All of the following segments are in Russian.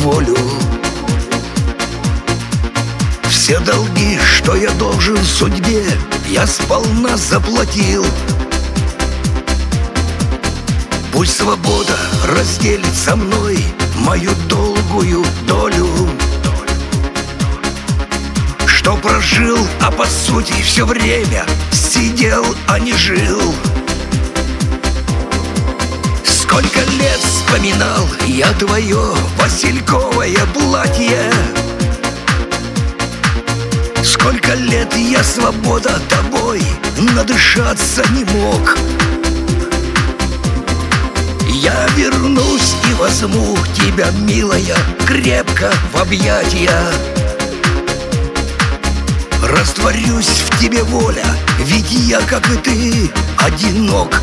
волю. Все долги, что я должен судьбе, я сполна заплатил. Пусть свобода разделит со мной мою долгую долю. Что прожил, а по сути все время сидел, а не жил. Сколько лет вспоминал я твое васильковое платье. Сколько лет я, свобода, тобой надышаться не мог. Я вернусь и возьму тебя, милая, крепко в объятия. Растворюсь в тебе, воля, ведь я, как и ты, одинок.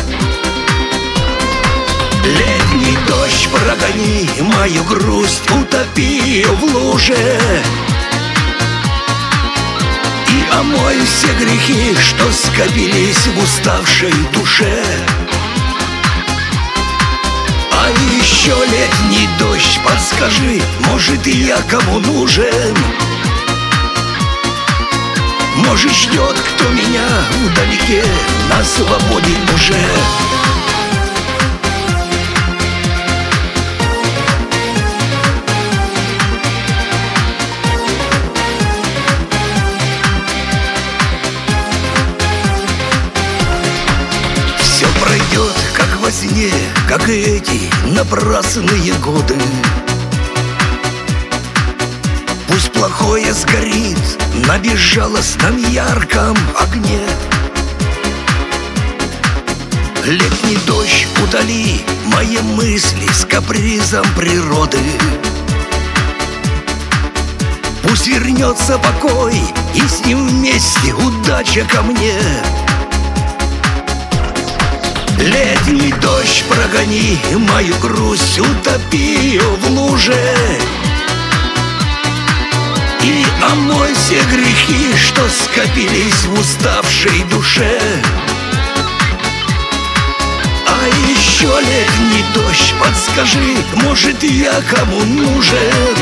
Летний дождь, прогони мою грусть, утопи ее в луже. И омой все грехи, что скопились в уставшей душе. А еще летний дождь, подскажи, может, и я кому нужен? Может, ждет кто меня вдалеке, на свободе уже. Все пройдет, как во сне, как и эти напрасные годы. Пусть плохое сгорит на безжалостном ярком огне. Летний дождь, утоли мои мысли с капризом природы. Пусть вернется покой, и с ним вместе удача ко мне. Летний дождь, прогони мою грусть, утопи ее в луже. И омой все грехи, что скопились в уставшей душе. А еще летний дождь, подскажи, может, я кому нужен?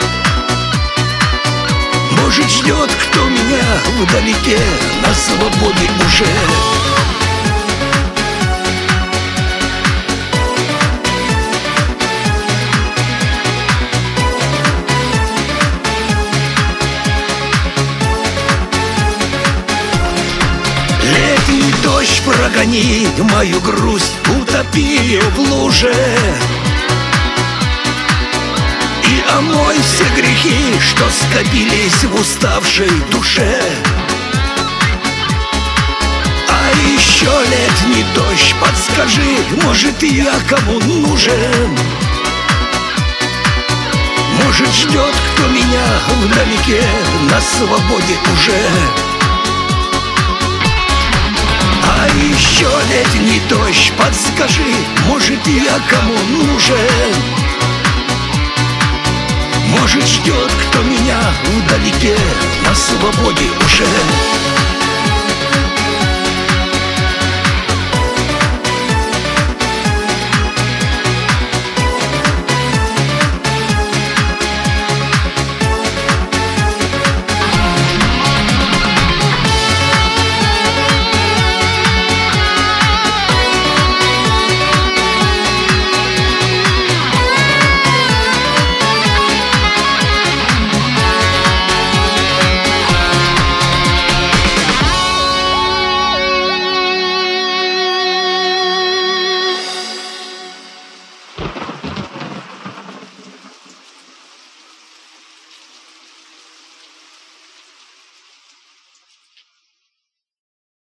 Может, ждет кто меня вдалеке, на свободе уже. Летний дождь, прогони мою грусть, утопи ее в луже. И омой все грехи, что скопились в уставшей душе. А еще летний дождь, подскажи, может, я кому нужен? Может, ждет кто меня вдалеке, на свободе уже. А еще летний дождь, подскажи, может, я кому нужен? Может, ждет кто меня вдалеке, на свободе уже.